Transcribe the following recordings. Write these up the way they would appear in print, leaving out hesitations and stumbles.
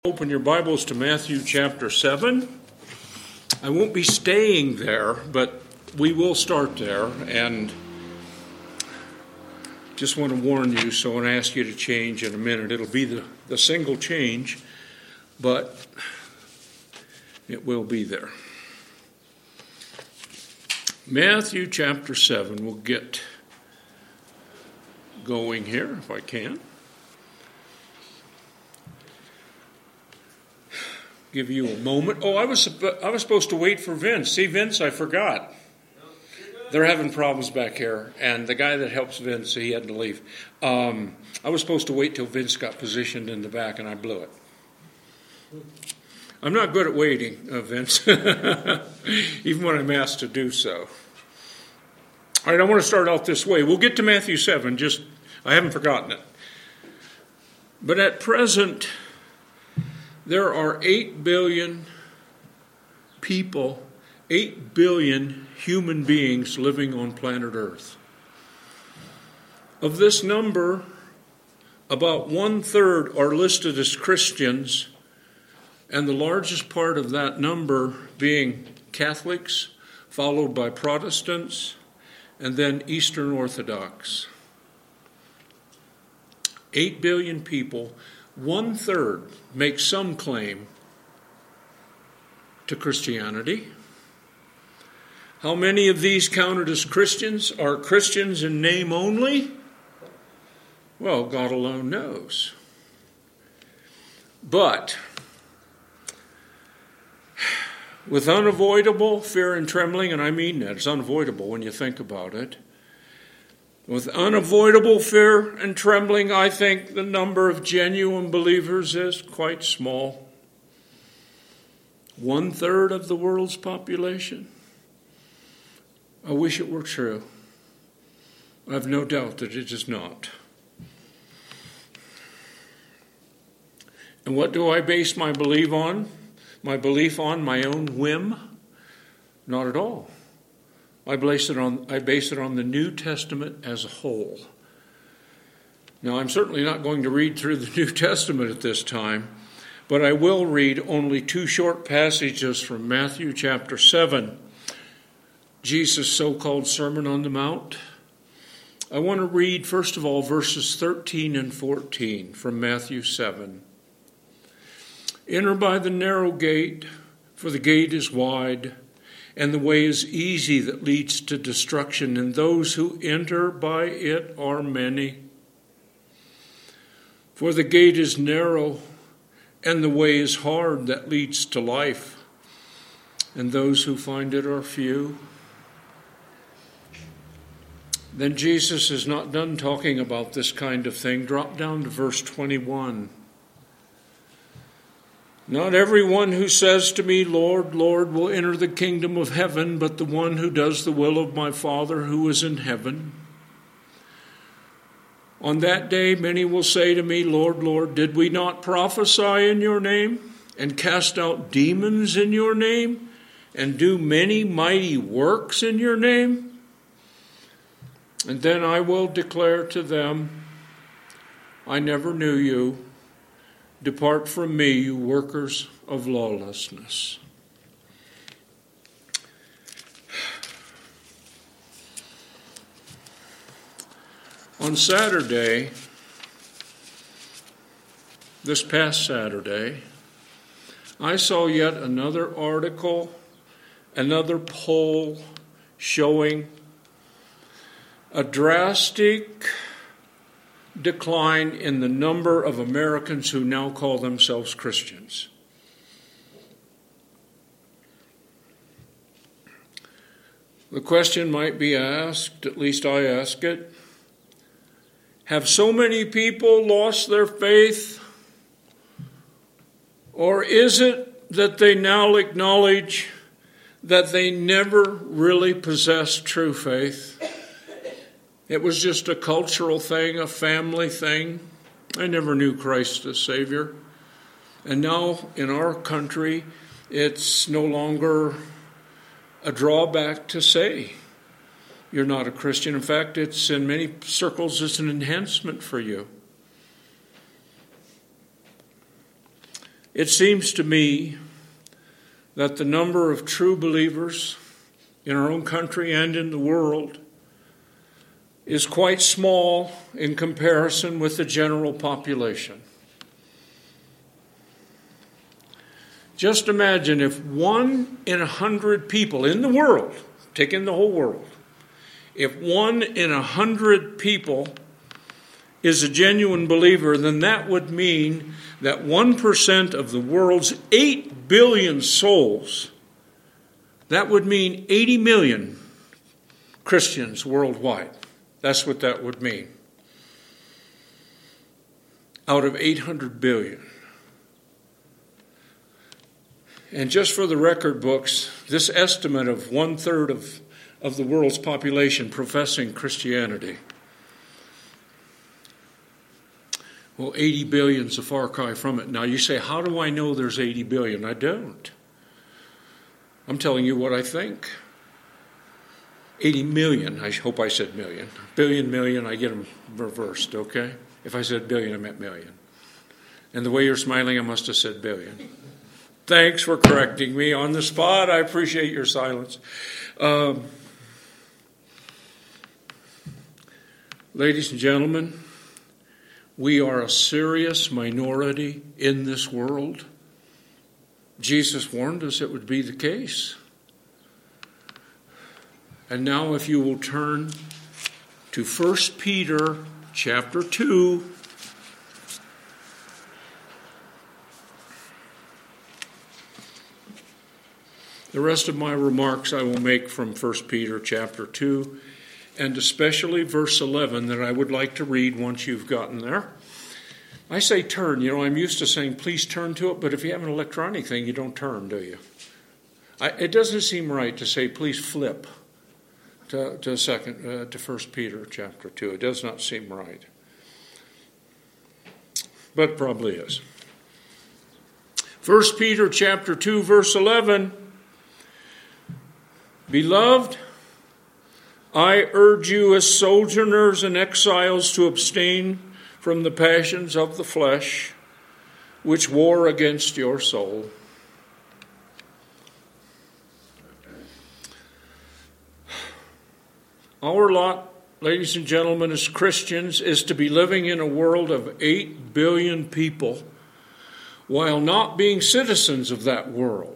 Open your Bibles to Matthew chapter 7. I won't be staying there, but we will start there. And just want to warn you, so I want to ask you to change in a minute. It'll be the single change, but it will be there. Matthew chapter 7. We'll get going here, if I can. Give you a moment. Oh, I was supposed to wait for Vince. See, Vince, I forgot. They're having problems back here, and the guy that helps Vince, he had to leave. I was supposed to wait till Vince got positioned in the back, and I blew it. I'm not good at waiting, Vince, even when I'm asked to do so. All right, I want to start out this way. We'll get to Matthew 7, I haven't forgotten it. But at present, there are 8 billion people, 8 billion human beings living on planet Earth. Of this number, about 1/3 are listed as Christians, and the largest part of that number being Catholics, followed by Protestants, and then Eastern Orthodox. 8 billion people. 1/3 make some claim to Christianity. How many of these counted as Christians are Christians in name only? Well, God alone knows. But with unavoidable fear and trembling, and I mean that, it's unavoidable when you think about it. With unavoidable fear and trembling, I think the number of genuine believers is quite small. 1/3 of the world's population. I wish it were true. I have no doubt that it is not. And what do I base my belief on? My belief on my own whim? Not at all. I base it on the New Testament as a whole. Now, I'm certainly not going to read through the New Testament at this time, but I will read only 2 short passages from Matthew chapter 7, Jesus' so-called Sermon on the Mount. I want to read, first of all, verses 13 and 14 from Matthew 7. Enter by the narrow gate, for the gate is wide, and the way is easy that leads to destruction, and those who enter by it are many. For the gate is narrow, and the way is hard that leads to life, and those who find it are few. Then Jesus is not done talking about this kind of thing. Drop down to verse 21. Not everyone who says to me, Lord, Lord, will enter the kingdom of heaven, but the one who does the will of my Father who is in heaven. On that day, many will say to me, Lord, Lord, did we not prophesy in your name and cast out demons in your name and do many mighty works in your name? And then I will declare to them, I never knew you. Depart from me, you workers of lawlessness. On Saturday, this past Saturday, I saw yet another article, another poll showing a drastic decline in the number of Americans who now call themselves Christians. The question might be asked, at least I ask it, have so many people lost their faith? Or is it that they now acknowledge that they never really possessed true faith? It was just a cultural thing, a family thing. I never knew Christ as Savior. And now in our country, it's no longer a drawback to say you're not a Christian. In fact, it's in many circles, it's an enhancement for you. It seems to me that the number of true believers in our own country and in the world is quite small in comparison with the general population. Just imagine if 1 in 100 people in the world, take in the whole world, if 1 in 100 people is a genuine believer, then that would mean that 1% of the world's 8 billion souls, that would mean 80 million Christians worldwide. That's what that would mean. Out of 800 billion. And just for the record books, this estimate of 1/3 of the world's population professing Christianity. Well, 80 billion is a far cry from it. Now you say, how do I know there's 80 billion? I don't. I'm telling you what I think. 80 million, I hope I said million. Billion, I get them reversed, okay? If I said billion, I meant million. And the way you're smiling, I must have said billion. Thanks for correcting me on the spot. I appreciate your silence. Ladies and gentlemen, we are a serious minority in this world. Jesus warned us it would be the case. And now if you will turn to 1 Peter chapter 2. The rest of my remarks I will make from 1 Peter chapter 2, and especially verse 11 that I would like to read once you've gotten there. I say turn. I'm used to saying please turn to it, but if you have an electronic thing, you don't turn, do you? It doesn't seem right to say please flip to 1 Peter chapter 2. It does not seem right. But it probably is. 1 Peter chapter 2, verse 11. Beloved, I urge you as sojourners and exiles to abstain from the passions of the flesh, which war against your soul. Our lot, ladies and gentlemen, as Christians, is to be living in a world of 8 billion people while not being citizens of that world.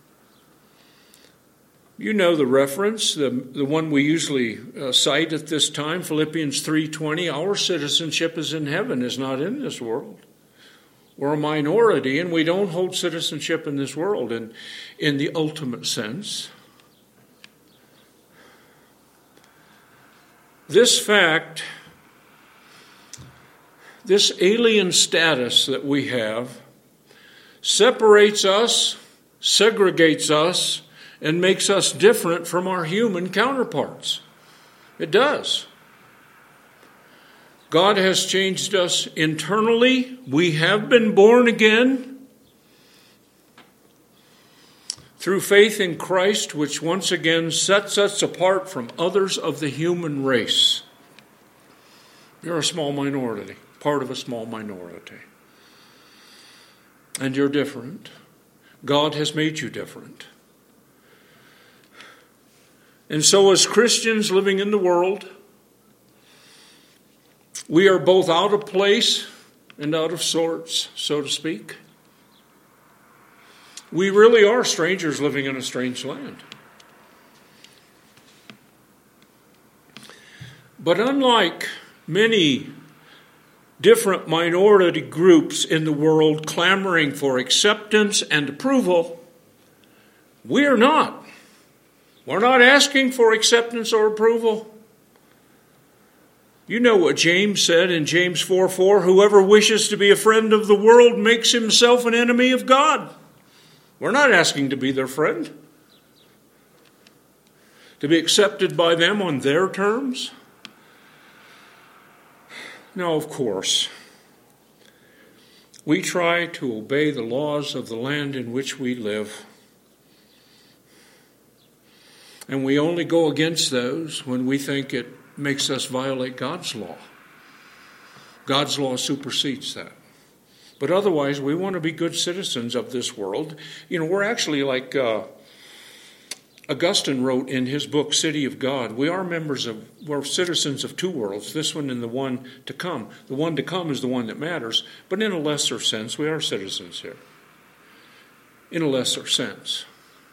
You know the reference, the one we usually cite at this time, Philippians 3:20. Our citizenship is in heaven, is not in this world. We're a minority, and we don't hold citizenship in this world in the ultimate sense. This fact, this alien status that we have, separates us, segregates us, and makes us different from our human counterparts. It does. God has changed us internally. We have been born again through faith in Christ, which once again sets us apart from others of the human race. You're a small minority, part of a small minority. And you're different. God has made you different. And so as Christians living in the world, we are both out of place and out of sorts, so to speak. We really are strangers living in a strange land. But unlike many different minority groups in the world clamoring for acceptance and approval, we are not. We're not asking for acceptance or approval. You know what James said in James 4:4, whoever wishes to be a friend of the world makes himself an enemy of God. We're not asking to be their friend, to be accepted by them on their terms. No, of course. We try to obey the laws of the land in which we live. And we only go against those when we think it makes us violate God's law. God's law supersedes that. But otherwise, we want to be good citizens of this world. We're actually like Augustine wrote in his book, City of God. We're citizens of two worlds, this one and the one to come. The one to come is the one that matters, but in a lesser sense, we are citizens here. In a lesser sense.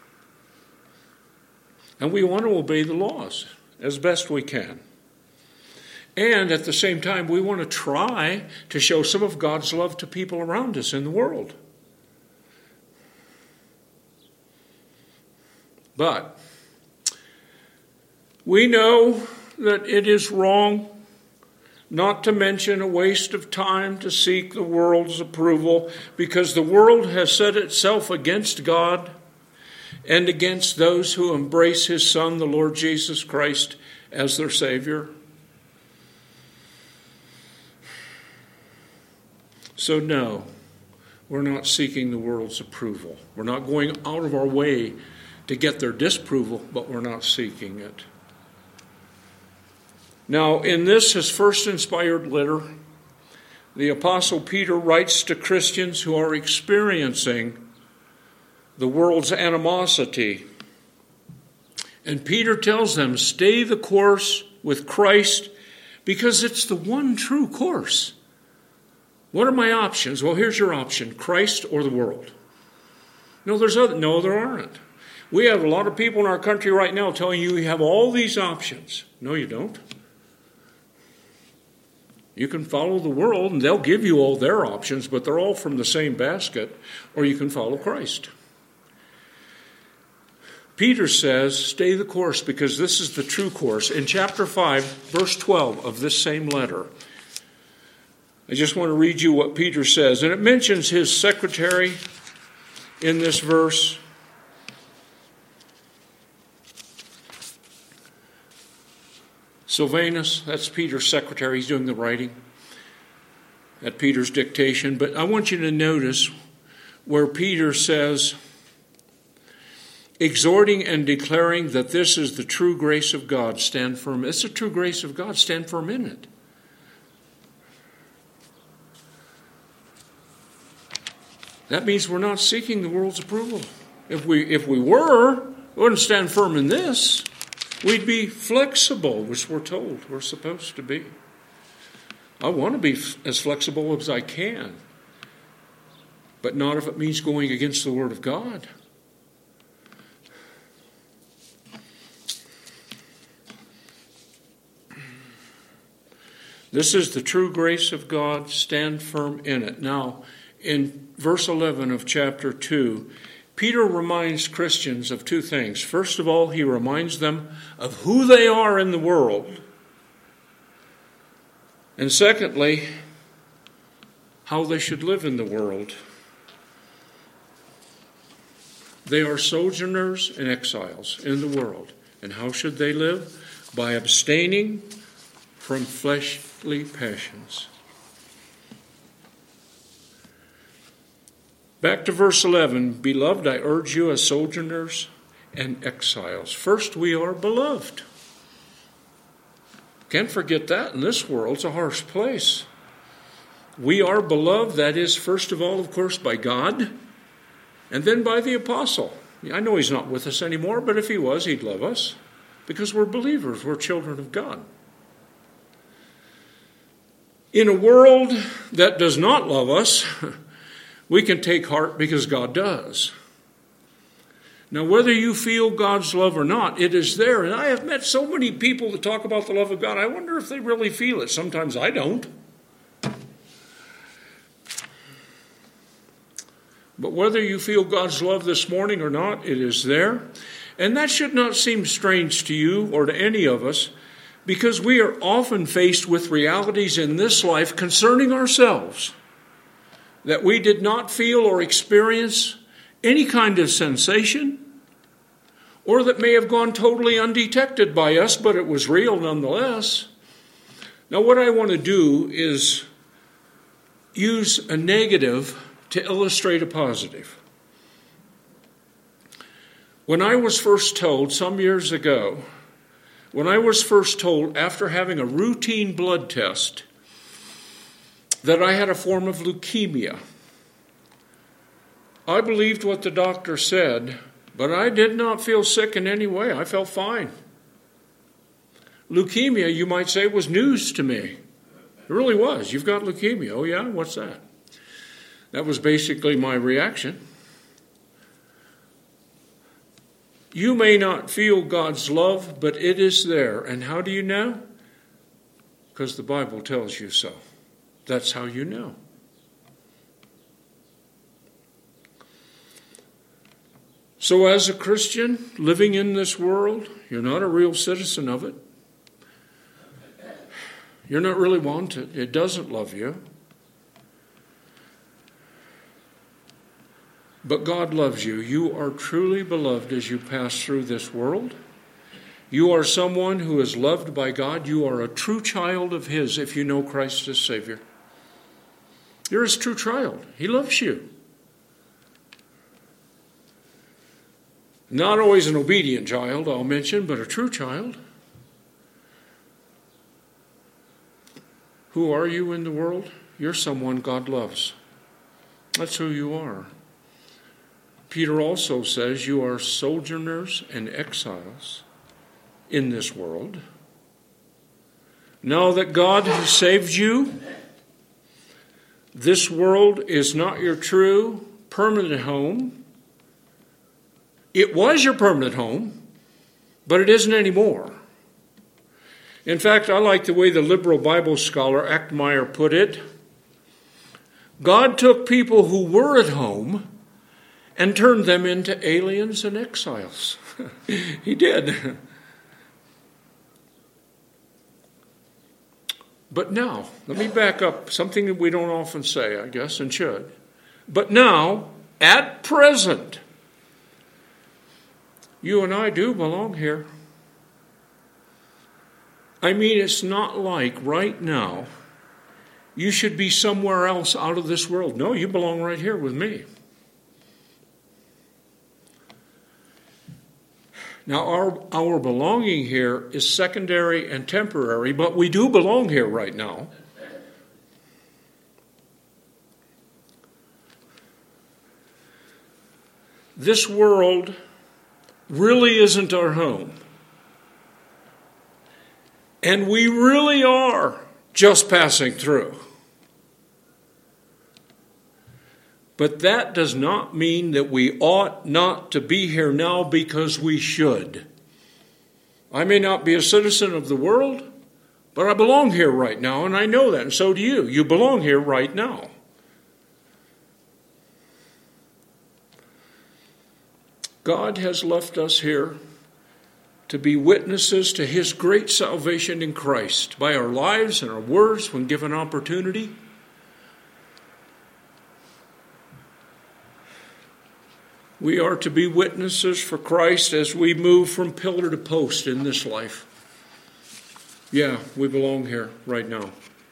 And we want to obey the laws as best we can. And at the same time, we want to try to show some of God's love to people around us in the world. But we know that it is wrong, not to mention a waste of time, to seek the world's approval, because the world has set itself against God and against those who embrace his Son, the Lord Jesus Christ, as their Savior. So no, we're not seeking the world's approval. We're not going out of our way to get their disapproval, but we're not seeking it. Now, in his first inspired letter, the Apostle Peter writes to Christians who are experiencing the world's animosity. And Peter tells them, stay the course with Christ, because it's the one true course. What are my options? Well, here's your option, Christ or the world. No, there aren't. We have a lot of people in our country right now telling you have all these options. No, you don't. You can follow the world, and they'll give you all their options, but they're all from the same basket, or you can follow Christ. Peter says, stay the course, because this is the true course. In chapter 5, verse 12 of this same letter, I just want to read you what Peter says. And it mentions his secretary in this verse. Silvanus, that's Peter's secretary. He's doing the writing at Peter's dictation. But I want you to notice where Peter says, exhorting and declaring that this is the true grace of God, stand firm. It's the true grace of God, stand firm in it. That means we're not seeking the world's approval. If we were, we wouldn't stand firm in this. We'd be flexible, which we're told we're supposed to be. I want to be as flexible as I can, but not if it means going against the Word of God. This is the true grace of God. Stand firm in it. Now, in verse 11 of chapter 2, Peter reminds Christians of two things. First of all, he reminds them of who they are in the world. And secondly, how they should live in the world. They are sojourners and exiles in the world. And how should they live? By abstaining from fleshly passions. Back to verse 11. Beloved, I urge you as sojourners and exiles. First, we are beloved. Can't forget that in this world. It's a harsh place. We are beloved, that is, first of all, of course, by God, and then by the apostle. I know he's not with us anymore, but if he was, he'd love us, because we're believers. We're children of God. In a world that does not love us, we can take heart because God does. Now, whether you feel God's love or not, it is there. And I have met so many people that talk about the love of God. I wonder if they really feel it. Sometimes I don't. But whether you feel God's love this morning or not, it is there. And that should not seem strange to you or to any of us, because we are often faced with realities in this life concerning ourselves that we did not feel or experience any kind of sensation, or that may have gone totally undetected by us, but it was real nonetheless. Now, what I want to do is use a negative to illustrate a positive. When I was first told some years ago, after having a routine blood test, that I had a form of leukemia. I believed what the doctor said, but I did not feel sick in any way. I felt fine. Leukemia, you might say, was news to me. It really was. You've got leukemia. Oh, yeah? What's that? That was basically my reaction. You may not feel God's love, but it is there. And how do you know? Because the Bible tells you so. That's how you know. So as a Christian living in this world, you're not a real citizen of it. You're not really wanted. It doesn't love you. But God loves you. You are truly beloved as you pass through this world. You are someone who is loved by God. You are a true child of His if you know Christ as Savior. You're His true child. He loves you. Not always an obedient child, I'll mention, but a true child. Who are you in the world? You're someone God loves. That's who you are. Peter also says you are sojourners and exiles in this world. Now that God has saved you, this world is not your true permanent home. It was your permanent home, but it isn't anymore. In fact, I like the way the liberal Bible scholar Ackmeyer put it. God took people who were at home and turned them into aliens and exiles. He did. But now, let me back up, something that we don't often say, I guess, and should. But now, at present, you and I do belong here. I mean, it's not like right now you should be somewhere else out of this world. No, you belong right here with me. Now, our belonging here is secondary and temporary, but we do belong here right now. This world really isn't our home. And we really are just passing through. But that does not mean that we ought not to be here now because we should. I may not be a citizen of the world, but I belong here right now, and I know that, and so do you. You belong here right now. God has left us here to be witnesses to His great salvation in Christ by our lives and our words when given opportunity. We are to be witnesses for Christ as we move from pillar to post in this life. Yeah, we belong here right now.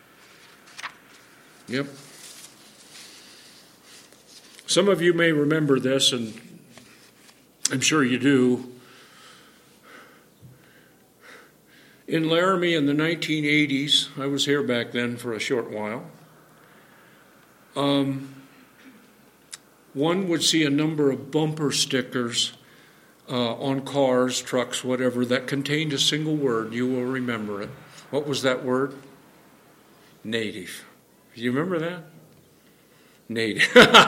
Yep. Some of you may remember this, and I'm sure you do. In Laramie in the 1980s, I was here back then for a short while, one would see a number of bumper stickers on cars, trucks, whatever, that contained a single word. You will remember it. What was that word? Native. Do you remember that? Native.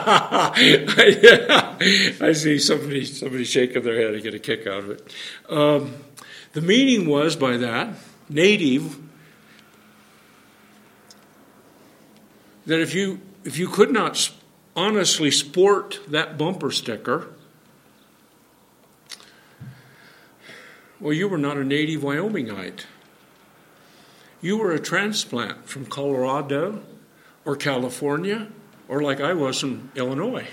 I see somebody shaking their head. I get a kick out of it. The meaning was by that, native, that if you could not honestly sport that bumper sticker, well, you were not a native Wyomingite. You were a transplant from Colorado or California, or like I was from Illinois.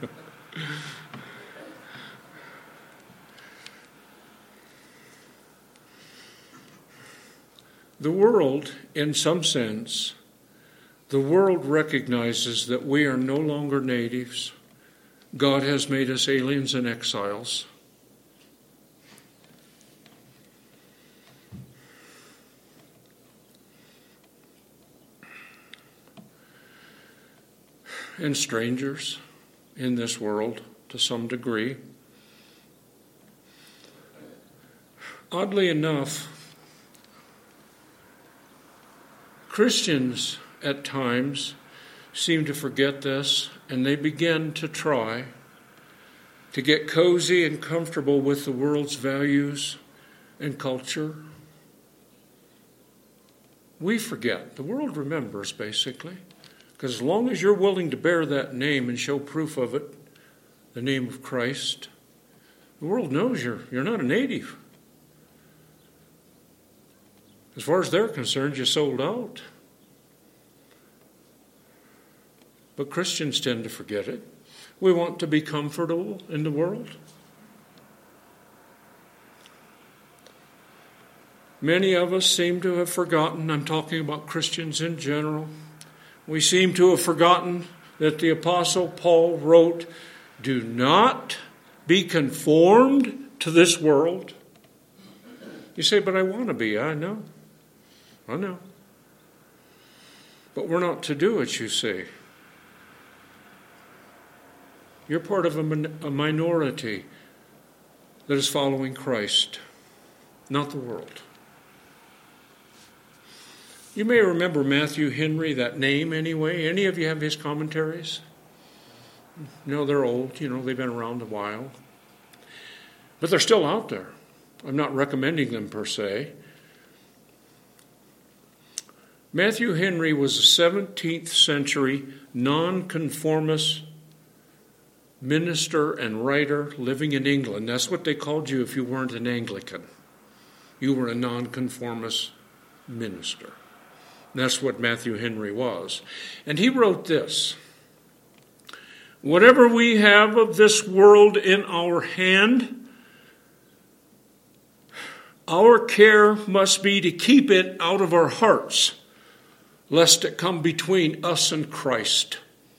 The world, in some sense, the world recognizes that we are no longer natives. God has made us aliens and exiles. And strangers. in this world to some degree. Oddly enough, Christians at times seem to forget this, and they begin to try to get cozy and comfortable with the world's values and culture. We forget. The world remembers, basically. Because as long as you're willing to bear that name and show proof of it, the name of Christ, the world knows you're not a native. As far as they're concerned, you sold out. But Christians tend to forget it. We want to be comfortable in the world. Many of us seem to have forgotten, I'm talking about Christians in general, we seem to have forgotten that the Apostle Paul wrote, "Do not be conformed to this world." You say, but I want to be. I know. But we're not to do it, you see. You're part of a minority that is following Christ, not the world. You may remember Matthew Henry, that name anyway. Any of you have his commentaries? No, they're old. They've been around a while. But they're still out there. I'm not recommending them per se. Matthew Henry was a 17th century nonconformist minister and writer living in England. That's what they called you if you weren't an Anglican. You were a nonconformist minister. That's what Matthew Henry was. And he wrote this: "Whatever we have of this world in our hand, our care must be to keep it out of our hearts, lest it come between us and Christ."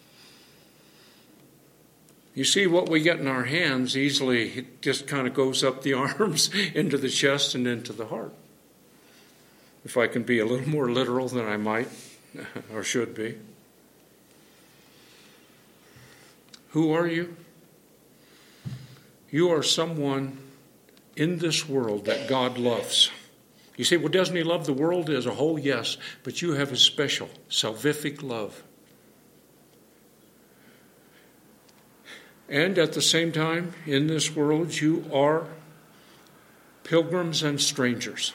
You see, what we get in our hands easily, it just kind of goes up the arms, into the chest, and into the heart. If I can be a little more literal than I might or should be. Who are you? You are someone in this world that God loves. You say, well, doesn't he love the world as a whole? Yes, but you have a special, salvific love. And at the same time, in this world, you are pilgrims and strangers.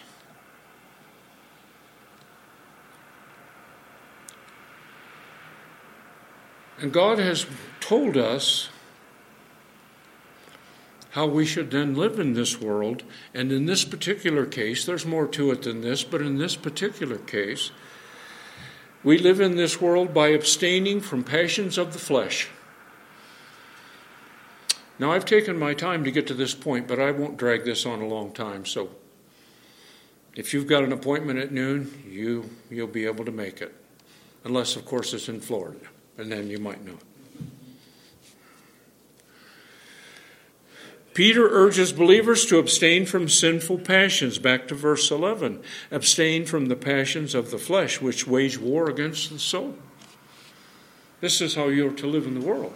And God has told us how we should then live in this world. And in this particular case, there's more to it than this, but in this particular case, we live in this world by abstaining from passions of the flesh. Now, I've taken my time to get to this point, but I won't drag this on a long time. So if you've got an appointment at noon, you'll be able to make it. Unless, of course, it's in Florida. And then you might know it. Peter urges believers to abstain from sinful passions. Back to verse 11. Abstain from the passions of the flesh, which wage war against the soul. This is how you're to live in the world.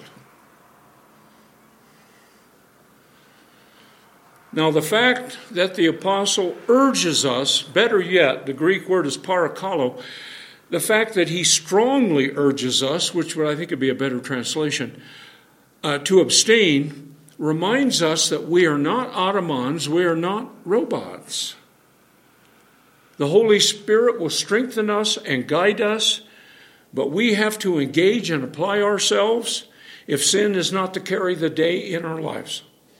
Now, the fact that the apostle urges us, better yet, the Greek word is parakalo, the fact that he strongly urges us, which would I think would be a better translation, to abstain, reminds us that we are not automons, we are not robots. The Holy Spirit will strengthen us and guide us, but we have to engage and apply ourselves if sin is not to carry the day in our lives.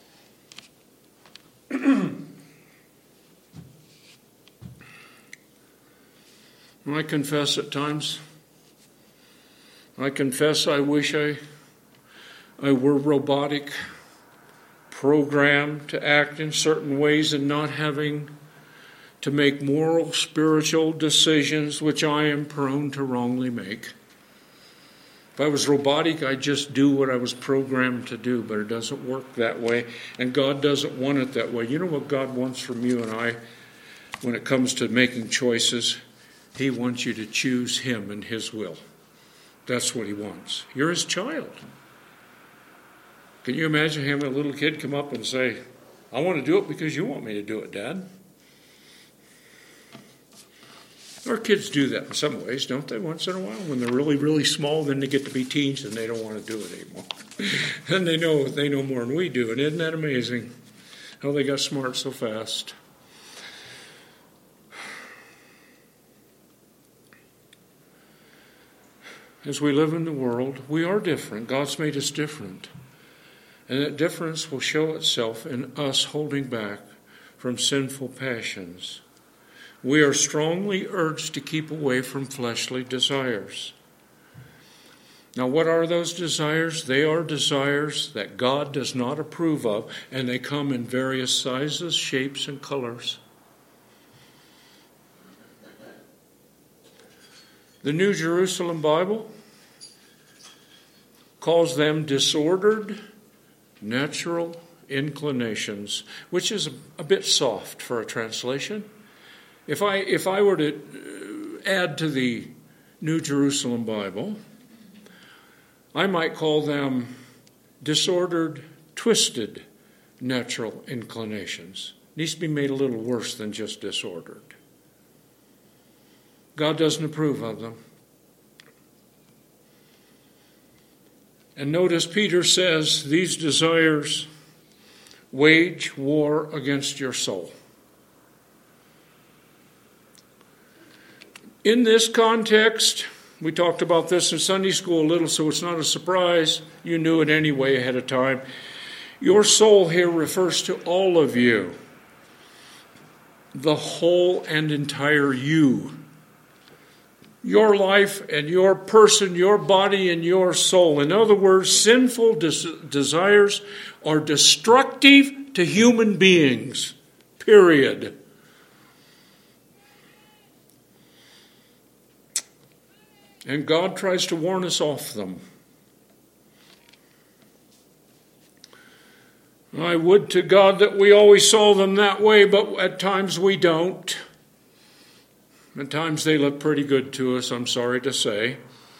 I confess at times, I wish I were robotic, programmed to act in certain ways and not having to make moral, spiritual decisions which I am prone to wrongly make. If I was robotic, I'd just do what I was programmed to do, but it doesn't work that way, and God doesn't want it that way. You know what God wants from you and I when it comes to making choices? He wants you to choose him and his will. That's what he wants. You're his child. Can you imagine having a little kid come up and say, I want to do it because you want me to do it, Dad? Our kids do that in some ways, don't they, once in a while? When they're really, really small, then they get to be teens and they don't want to do it anymore. And they know more than we do. And isn't that amazing how they got smart so fast? As we live in the world, we are different. God's made us different. And that difference will show itself in us holding back from sinful passions. We are strongly urged to keep away from fleshly desires. Now, what are those desires? They are desires that God does not approve of, and they come in various sizes, shapes, and colors. The New Jerusalem Bible calls them disordered natural inclinations, which is a bit soft for a translation. If I were to add to the New Jerusalem Bible, I might call them disordered, twisted natural inclinations. It needs to be made a little worse than just disordered. God doesn't approve of them. And notice Peter says these desires wage war against your soul. In this context, we talked about this in Sunday school a little, so it's not a surprise. You knew it anyway ahead of time. Your soul here refers to all of you, the whole and entire you. Your life and your person, your body and your soul. In other words, sinful desires are destructive to human beings, period. And God tries to warn us off them. I would to God that we always saw them that way, but at times we don't. At times they look pretty good to us, I'm sorry to say.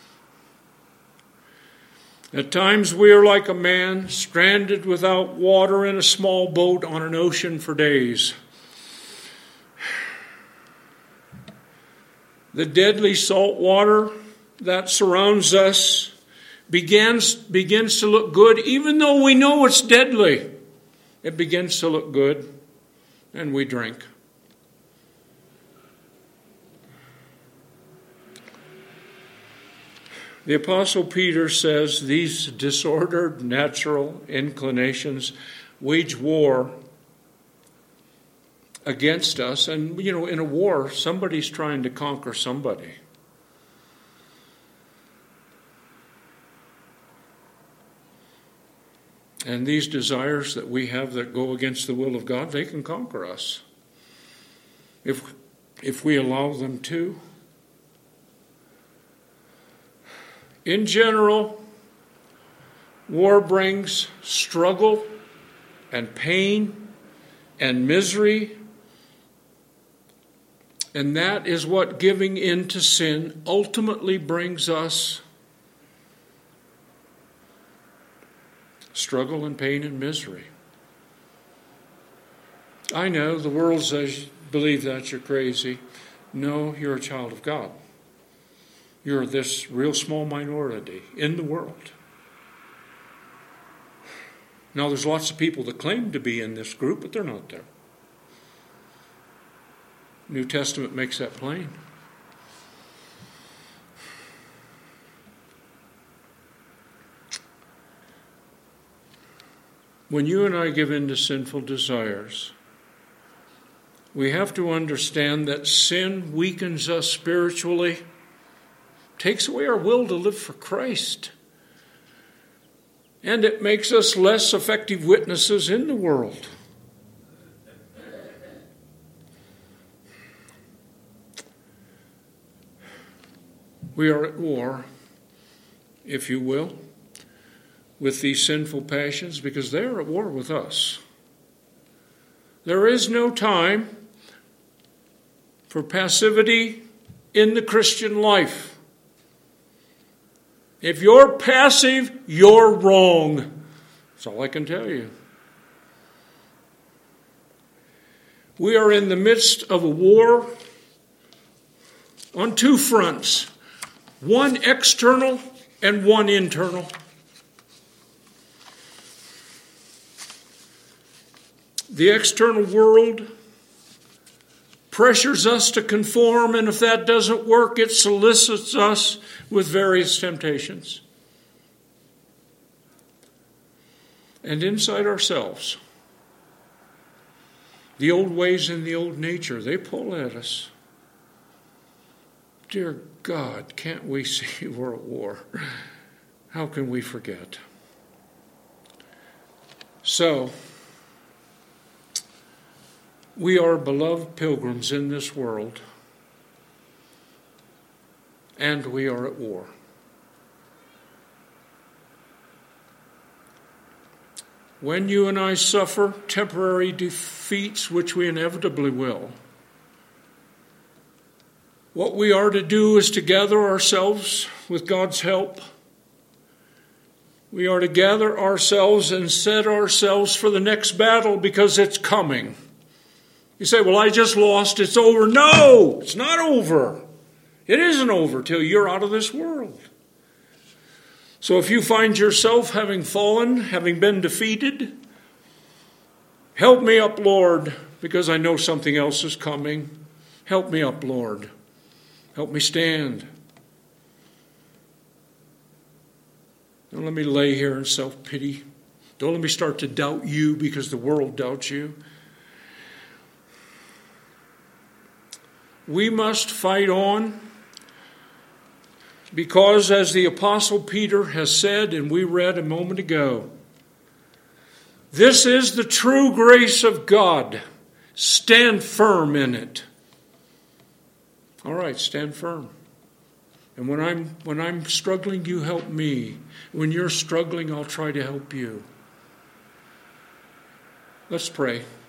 At times we are like a man stranded without water in a small boat on an ocean for days. The deadly salt water that surrounds us begins to look good, even though we know it's deadly. It begins to look good, and we drink. The Apostle Peter says these disordered natural inclinations wage war against us. And, in a war, somebody's trying to conquer somebody. And these desires that we have that go against the will of God, they can conquer us if we allow them to. In general, war brings struggle and pain and misery. And that is what giving in to sin ultimately brings us. Struggle and pain and misery. I know the world says, believe that, you're crazy. No, you're a child of God. You're this real small minority in the world. Now, there's lots of people that claim to be in this group, but they're not there. New Testament makes that plain. When you and I give in to sinful desires, we have to understand that sin weakens us spiritually, takes away our will to live for Christ, and it makes us less effective witnesses in the world. We are at war, if you will, with these sinful passions because they are at war with us. There is no time for passivity in the Christian life. If you're passive, you're wrong. That's all I can tell you. We are in the midst of a war on two fronts, one external and one internal. The external world pressures us to conform, and if that doesn't work, it solicits us with various temptations. And inside ourselves, the old ways and the old nature, they pull at us. Dear God, can't we see we're at war? How can we forget? So, we are beloved pilgrims in this world, and we are at war. When you and I suffer temporary defeats, which we inevitably will, what we are to do is to gather ourselves with God's help. We are to gather ourselves and set ourselves for the next battle because it's coming. You say, well, I just lost. It's over. No, it's not over. It isn't over till you're out of this world. So if you find yourself having fallen, having been defeated, help me up, Lord, because I know something else is coming. Help me up, Lord. Help me stand. Don't let me lay here in self-pity. Don't let me start to doubt you because the world doubts you. We must fight on because, as the Apostle Peter has said, and we read a moment ago, this is the true grace of God. Stand firm in it. All right, stand firm. And when I'm struggling, you help me. When you're struggling, I'll try to help you. Let's pray.